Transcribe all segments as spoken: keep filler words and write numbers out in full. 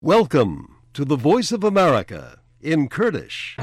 Welcome to the Voice of America in Kurdish.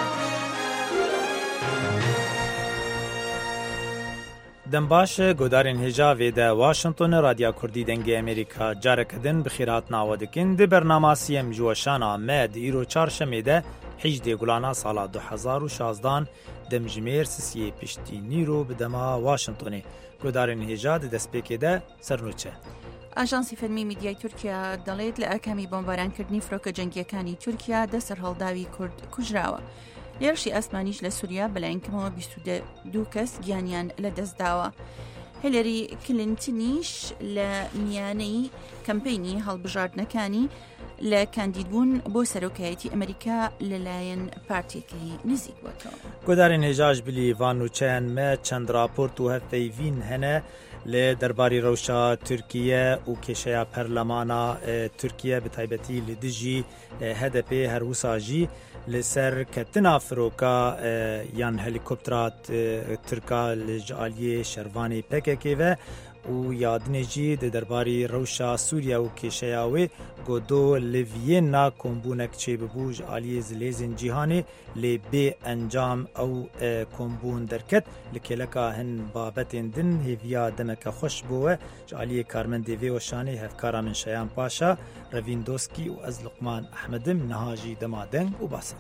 دنباش گودارین هجاوی ده واشنطن رادیو کردی دنگی امریکا جارکدن بخیرات ناودکن ده برنامه سیم جوشان آمد ایرو چارشمی ده هجده گلانا سالا دو هزار و شازدان دمجمیر سیسی پشتینی رو بدما واشنطنی گودارین هجا ده دسپیکی ده سرنوچه. ئاژانسی فەرمی میدیای تورکیا دەڵێت لە ئەکامی بۆمبارانکردنی فڕۆکە جەنگیەکانی تورکیا دەسەر هەڵداوی کورد کوژراوە. لێرشی ئاسمانیش لە سووریا بەلایەنکەمەوە بیست و دوو کەس گیانیان لە دەستداوە. هیلاری کلینتنیش لە میانەی کەمپەینی هەڵبژاردنەکانی لە کاندیدبوون بۆ سەرۆکایەتی ئەمریکا لەلایەن پارتیەکەی نزیک بووەتەوە. گودارین هێژاش بلی ڤانوچەیان مە چەند راپۆرت و هەفەیڤین هەنە لێ دەرباری ڕەوشە تورکیە و کێشەیە پەرلەمانە تورکیە بەتایبەتی لە دژی هەدەپێ هەروساژی لەسەر کەتنا فرۆکە یان هەلیکۆپترات تورکا لە ژعالیە شەروانی پێکێکێڤە و یادنێجی د دەرباری ڕەوشە سووریا و کێشەیاوێ گۆدۆ لە ڤیێنا کۆمبوونەک چێببوو ژعالیە زلێزین جیهانێ لێ بێ ئەنجام ئەو کۆمبوون دەرکەت لە کێلەکە هەن بابەتێن دن هێڤیا دەمەکە خۆش بووە ژعالیە کارمەندێ vê وەشانێ هەفکارا من شەیان پاشا ڕەڤین دۆسکی و ئەز لوقمان ئەحمەدم نەهاژی دەما دەنگ و باسن.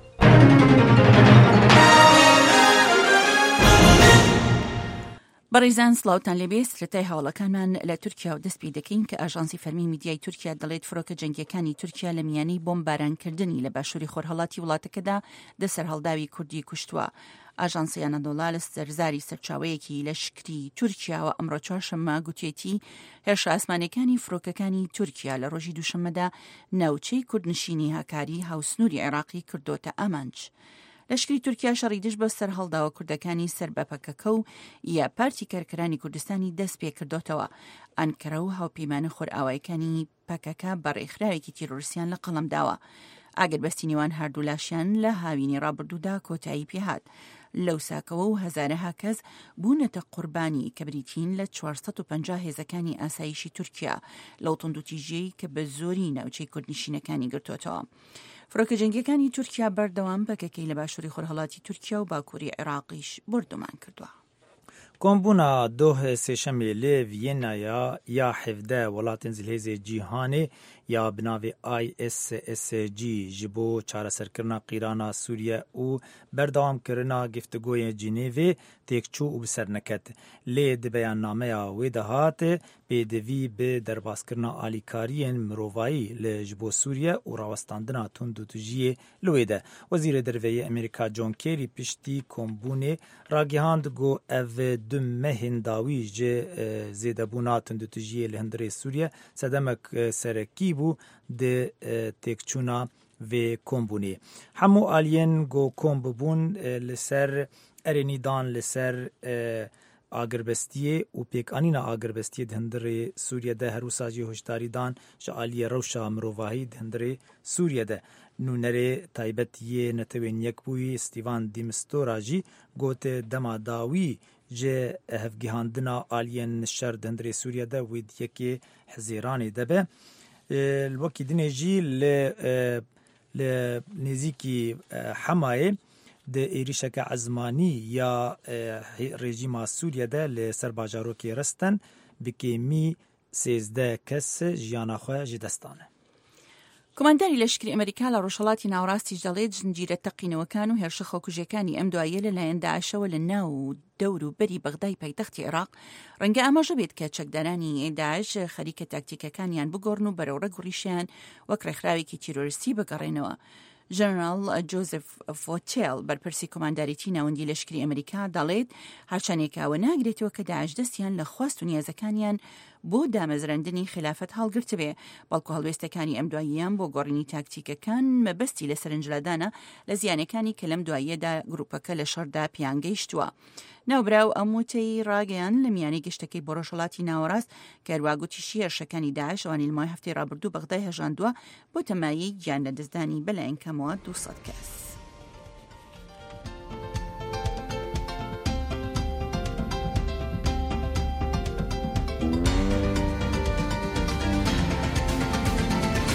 بەڕێزان سڵاوتان لەبێ سرەتای هەوڵەکانمان لە تورکیا و دەست پێ دەکەین کە ئاژانسی فەرمی میدیای تورکیا دەڵێت فڕۆکە جەنگیەکانی تورکیا لە میانەی بۆمبارانکردنی لە باشووری خۆرهەڵاتی وڵاتەکەدا دەسەر هەڵداوی کوردی کوشتووە. ئاژانسی ئانادۆڵا لە سەرزاری سەرچاوەیەکی لەشکری تورکیاوە ئەمڕۆ چوارشەممە گوتێتی هێرشە ئاسمانەکانی فڕۆکەکانی تورکیا لە ڕۆژی دووشەممەدا ناوچەی کوردنشینی هاکاری هاوسنووری عێراقی کردۆتە ئامانج. لەشکری تورکیا شەڕی دژ بە سەر هەڵداوە کوردەکانی سەر بە پەکەکە و یا پارتی کارکەرانی کوردستانی دەست پێ کردوتەوە. ئەنکەرە و هاوپەیمانە خۆرئاوایەکانی پەکەکە بە ڕێکخراوێکی تیرۆریسیان لە قەڵەم داوە. ئاگربەستی نێوان هەردوو لاشیان لە هاوینی ڕابردوودا کۆتایی پێهات. لەو ساکەوە و هەزارەها کەس بوونەتە قوربانی کە بریتین لە چوارسەد و پەنجا هێزەکانی ئاسایشی تورکیا لەو توندوتیژەی کە بە زۆری ناوچەی کوردنشینەکانی گرتوتەوە. فڕۆکە جەنگیەکانی تورکیا بەردەوام بەکەکەی لە باشووری خۆرهەڵاتی تورکیا و باکووری عێراقیش بردومان کردووە. کۆمبوونا دۆه سێشەمێ لێ ڤیێنایا یا حێڤدە وڵاتên zilhêzê cîhanê ya binavê I S S G ji bo çareserkirina qîrana Sûriye û berdewamkirina giftigoyên Cinêvê têkçû û bi ser neket. Lê di beyannameya wê de hat pêdivî bi derbazkirina alîkariyên mirovayî li ji bo Sûriye û rawestandina tundutujiyê li wê de. Wezîrê Derveyê Amerîka John Kerry piştî kombûnê ragihand got ev du mehên dawî ji zêdebûna tundutujiyê li hundirê Sûriye sedemek serekî bû di têkçûna vê kombûnê. Hemû aliyên got kom bibûn li ser erênî dan li ser agirbestiyê û pêkanîna agirbestiyê di hundirê Sûriye de herwisa jî hoşdarî dan ji aliyê rewşa mirovahî di hundirê Sûriye de. Nûnerê taybetiyê netewên Yekbûyî Stîvan de Mistura jî gote dema dawî ji hevgihandina aliyên nişer di hundirê Sûriye de wê yekê hezêranê de be. Wekî dinê jî li nêzîkî Hemayê di êrişeke ezmanî ya rejîma Sûriye de li ser bajarokê Restin bi kêmî sêzdeh kes jiyana xwe ji dest dane. کۆمانداری لەشکری ئەمریکا لە ڕۆژهەڵاتی ناوەڕاستی دەڵێت ژنجیرە تەقینەوەکان و هێرشە خۆکوژیەکانی ئەم دوایە لەلایەن داعشەوە لە ناو و دەور و بەری بەغدای پایتەختی عێراق ڕەنگە ئاماژە بێت کە چەکدارانی داعش خەریکە تاکتیکەکانیان بگۆڕن و بەرەو ڕێگوڕیشیان وەک ڕێکخراوێکی تیرۆریستی بگەڕێنەوە. ژەنەرال جۆزف فۆتێل بەرپرسی کۆمانداریتی ناوەندی لەشکری ئەمریکا دەڵێت هەرچەندێکاوە ناگرێتەوە کە داعش دەستیان لە خواست و نیازەکانیان بۆ دامەزراندنی خلافەت هەڵگرت بێ، بەڵکو هەڵوێستەکانی ئەم دواییان بۆ گۆڕینی تاکتیکەکان مەبەستی لە سەرنجلادانە لە زیانەکانی کە لەم دواییەدا گروپەکە لە شەڕدا پیانگەیشتووە. ناوبراو ئەموتەی ڕاگەیان لە میانەی گەشتەکەی بۆ ڕۆژهەڵاتی ناوەڕاست کە هەروەگوتیشی هێرشەکانی داعش ئەوانی لە مای هەفتەی ڕابردوو بەغدای هەژاندووە بۆ تەمایی گیان لە دەستدانی بەلایەن کەمەوە دووسەد کەس.